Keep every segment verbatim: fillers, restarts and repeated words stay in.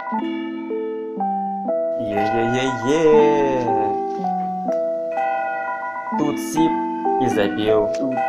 Е-е-е-е. Тут сип и забил.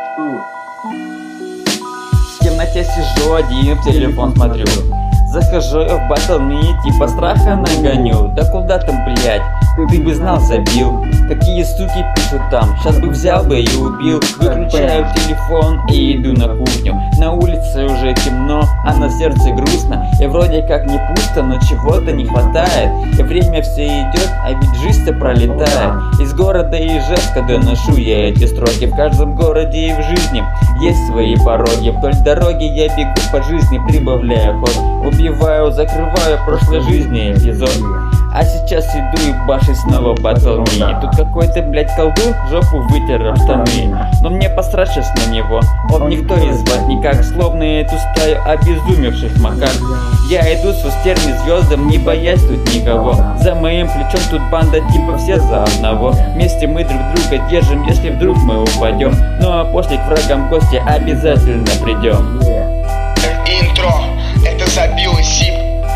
В темноте сижу один, в телефон смотрю. Захожу я в батлми, типа страха нагоню. Да куда там, блять, ты бы знал, забил. Какие суки пишут там, сейчас бы взял бы и убил. Выключаю телефон и иду на кухню. На улице уже темно, а на сердце грустно. И вроде как не пусто, но чего-то не хватает. И время все идет, а ведь жизнь-то пролетает. Из города Ижевска доношу я эти строки. В каждом городе и в жизни есть свои пороги. Вдоль дороги я бегу по жизни, прибавляя ход. Убиваю, закрываю прошлой жизни эпизод. А сейчас иду и баши снова батлми. Тут какой-то, блять, колдун жопу вытер об штаны. Но мне посрать сейчас на него, он никто и звать никак. Словно эту стаю обезумевших макак. Я иду с устерми звездам, не боясь тут никого. За моим плечом тут банда типа все за одного. Вместе мы друг друга держим, если вдруг мы упадем. Ну а после к врагам гости обязательно придем. Интро, это забил и сип.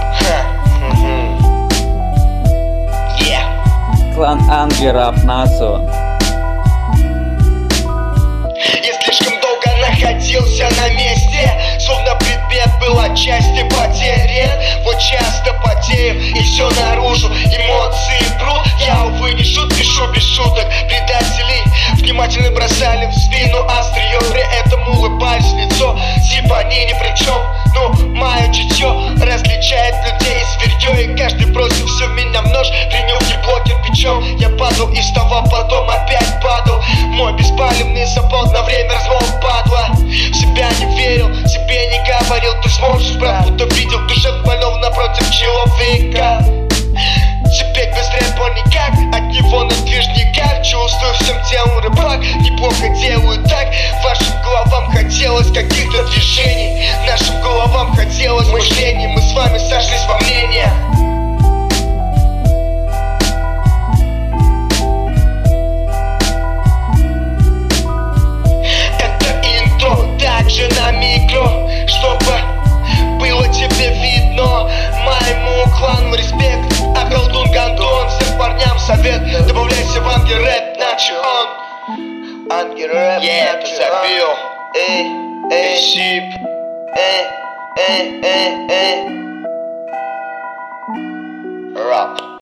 Клан Ангеров Насо. Я слишком долго находился на месте, словно предмет был отчасти потерян. Вот часто потею и все наружу, эмоции прут. Я, увы, не шут, пишу без шуток. Предателей внимательно бросали в спину острие, при этом улыбаясь в лицо. Типа они ни при чем, ну, мое чутье различает людей и зверье. И каждый бросил все в меня в нож, принял ебло кирпичом. Я падал и вставал, потом опять падал. Мой беспалевный сапог на время размол падла. В себя не верил, себе не говорил, ты сможешь, брат, будто видел душевно больного напротив человека. Теперь без рэпа никак, от него на движ никак. Чувствую всем телом рыбак, неплохо делаю так. Вашим головам хотелось каких-то движений, нашим головам хотелось мышлений. Мы с вами сошлись во мнениях. Также на микро, чтобы было тебе видно. Моему клану респект, а колдун Гандон. Всем парням совет, добавляйся в ангер-рэп, иначе он ангер-рэп, yeah, ты забил. Эй, эй, сип. Эй, эй, эй, эй. Рап.